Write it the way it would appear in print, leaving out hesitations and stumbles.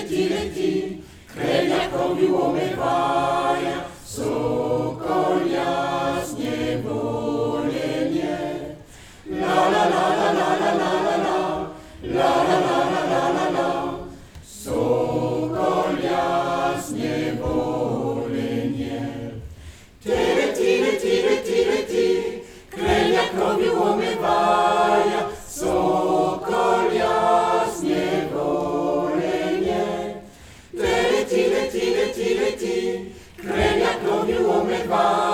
ti, krenia krowiu omywaja, sokol jasnie wolenie. La la la la la la la la la, la la la la la la la, sokol jasnie wolenie. Ty, krenia krowiu omywaja, sokol jasnie wolenie. Ty, krenia krowiu omywaja.